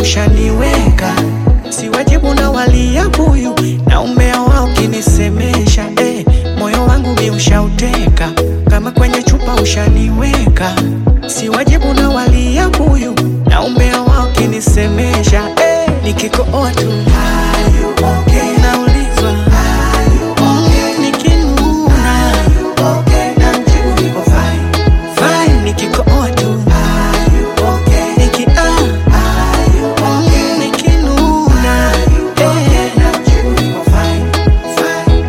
ushaniweka, si wajibu na walia buyu na umea wao kinisemesha. Moyo wangu mi ushauteka, kama kwenye chupa ushaniweka, si wajibu na walia buyu na umea wao kinisemesha. Nikikooa tu are you okay? Naulizwa are you okay? Nikinuna are you okay? Na mjibu niko fine, fine. Nikikooa tu are you okay? Are you okay? Nikinuna are you okay? Na mjibu niko fine, fine.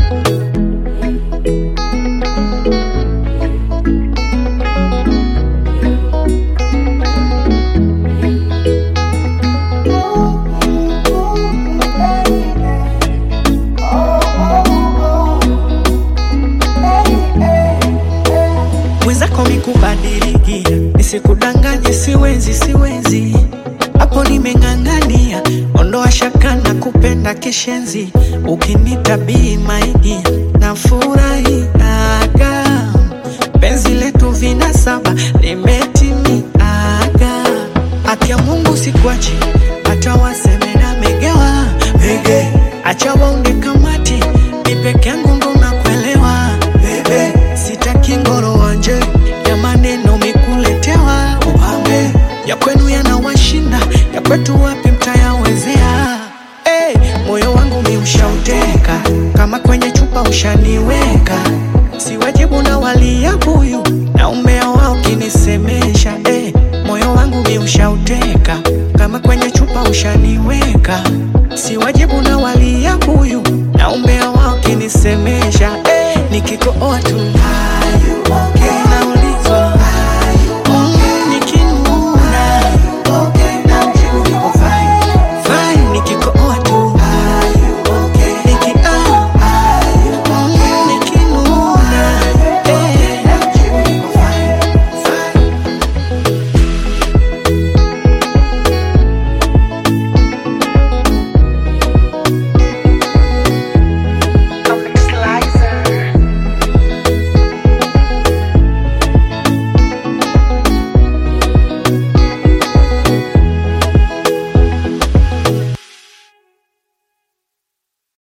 Mwenzako mikubadilikia, nisikudanganye, siwezi hapo nimeng'ang'ania, ondoa shaka na kupenda kishenzi, ukinitabii maigi na furahiaga, penzi letu vinasaba limetimiaga, haki ya Mungu sikuachi, hata waseme na megewa mege, acha waunge kamati, mi peke yangu ndo nakuelewa bebe, sitaki ngoro wanje ya maneno mikuletewa upambe, ya kwenu yanawashinda, ya kwetu wapi mtayawezea. Moyo wangu mi ushauteka, kama kwenye chupa ushaniweka, si wajibu na walia buyu na umea wao kinisemesha. Moyo wangu mi ushauteka, kama kwenye chupa ushaniweka, si wajibu na walia buyu na umea wao kinisemesha. Nikikooa tu are you okay?